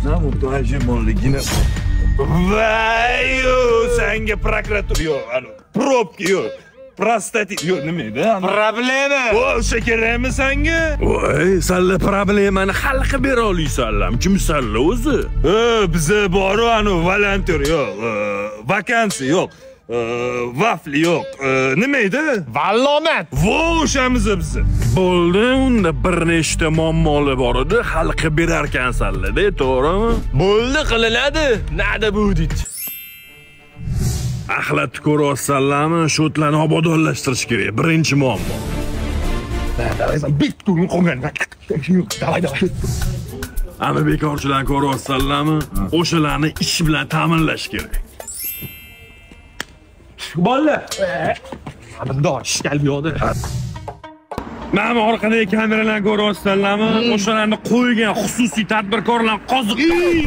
Muhtojmonligini. Vayo, senga prokuratura yo'q, probka yo'q. Prostatit yo'q, nima edi? Problema. O'sha kerakmi senga? Voy, salla problemani hal qilib bera olingsanlar. Kimsanlar o'zi? Biza bor volonter yo'q, vakansiya yo'q. Vafli yo'q. Nima edi? Vallomat. O'shamiz biz. Bo'ldi, unda bir nechta muammolar bor edi, hal qilib berar ekansanlar-da, to'g'rimi? Bo'ldi, qilinadi. Nada budit. Axlatni ko'ryapsanlarmi? Shotlarni obodonlashtirish kerak. Birinchi muammo. Bittuni qolgan. Davay. Ana bekorchilarni ko'ryapsanlarmi? O'shalarni ish bilan ta'minlash kerak. Bolalar. Amindosh, ishgal bu yoqda. Mana orqadagi kameralarni ko'ryapsanlarmi? O'shalarni qo'ygan xususiy tadbirkorlar qoziq.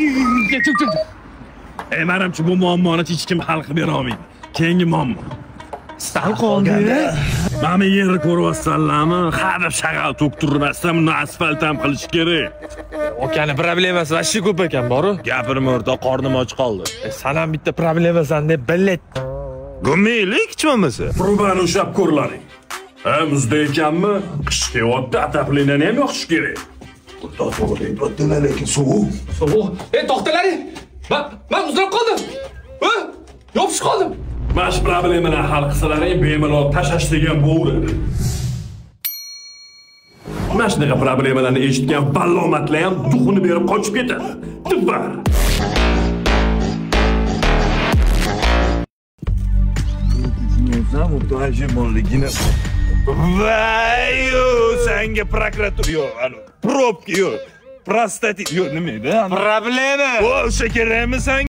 Manimcha bu muammoni hech kim hal qilib bera olmaydi. Keyingi muammo. Sal qoldi. Mana yerni ko'ryapsanlarmi? Hadab shag'al to'ktirmasdan uni asfalt ham qilish kerak. Okani problemasi vashshi ko'p ekan, boru. Gapirma o'rta, qornim och qoldi. San ham bitta problemasan deb billet. Gumeylik chimamasa? Probani ushlab ko'rlaring. Muzda ekanmi? Qish kelyapti, ataplinani ham yoqish kerak. Lekin sovuq. Sovuq. To'xtalaring. Men uzrab qoldim. Yopishib qoldim. Mana shu problemani hal qilsalaring, bemalol tashlash degan bo'veradi. Mana shunaqa problemalarni eshitgan ballomatlar ham duxini berib qochib ketadi. Tibbar. Muhtojmonligini. Vayo, senga prokuratura yo'q, probka yo'q. Prostatit yo'q, nima edi? Problema. O'sha kerakmi senga?